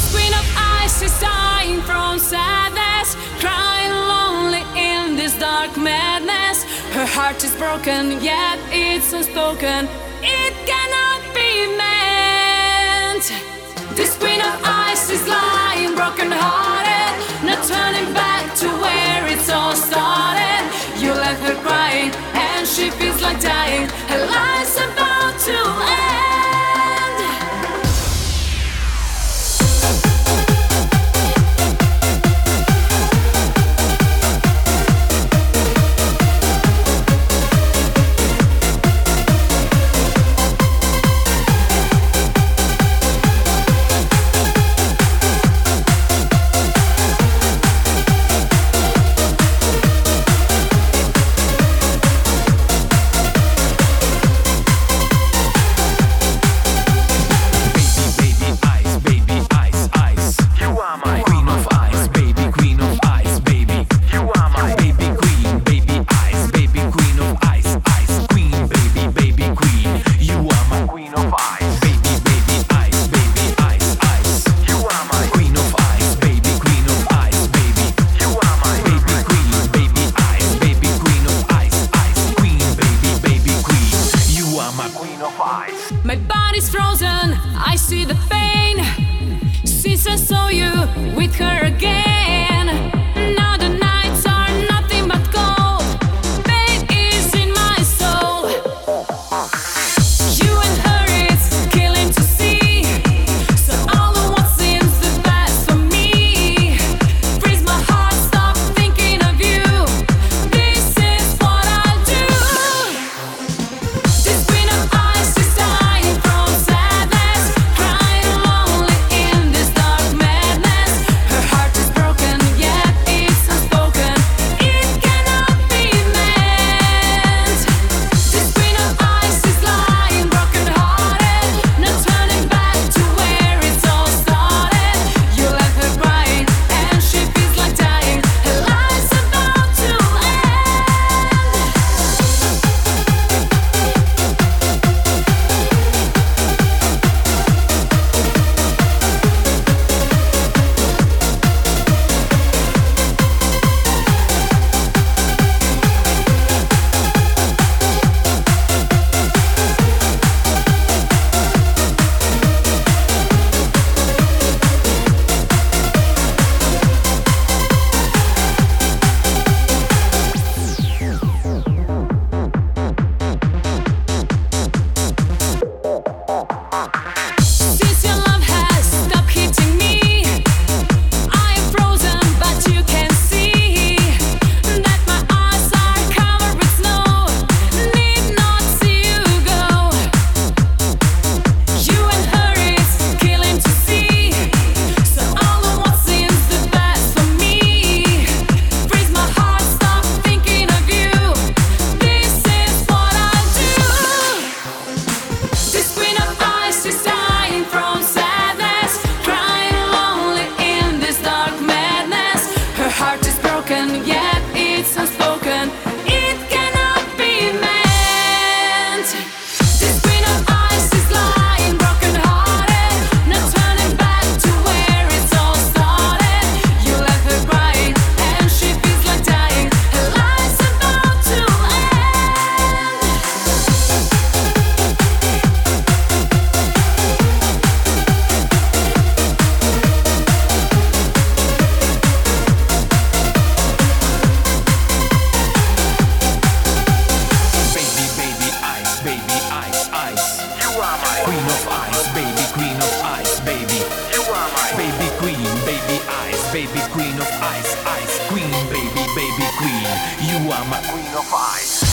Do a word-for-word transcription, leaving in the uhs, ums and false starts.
queen of ice is dying from sadness, crying lonely in this dark madness. Her heart is broken, yet it's unspoken. It cannot be meant. This queen of ice is lying broken hearted, not turning back to where it's all started. You left her crying and she feels like dying. Her life's about to end. My body's frozen, I see the pain since I saw you with her again. Now the nights are nothing but cold. Pain is in my soul. You and her, it's killing to see. So all of what seems the best for me. Freeze my heart, stop thinking of you. This is what I'll do. This queen of ice is dying from sadness, crying lonely in this dark madness. Her heart is broken, yet it's unspoken. It cannot be meant. This queen of ice is lying broken hearted, not turning back to where it's all started. You left her crying and she feels like dying. Her life's about to end. Since your love has stopped hitting me, I am frozen, but you can see that my eyes are covered with snow. Need not see you go. You and her is killing to see. So all of what seems the best for me. Freeze my heart, stop thinking of you. This is what I'll do. This queen of ice is dying from sadness, crying lonely in this dark madness. Her heart is broken, yet it's unspoken. It cannot be meant. This queen of ice is lying broken hearted, not turning back to where it's all started. You left her crying and she feels like dying. Her life's about to end. Baby, baby, ice, baby, ice, ice. You are my queen of ice, baby, queen of ice, baby. You are my baby queen, baby ice, baby queen of ice, ice queen, baby, baby queen. You are my queen of ice.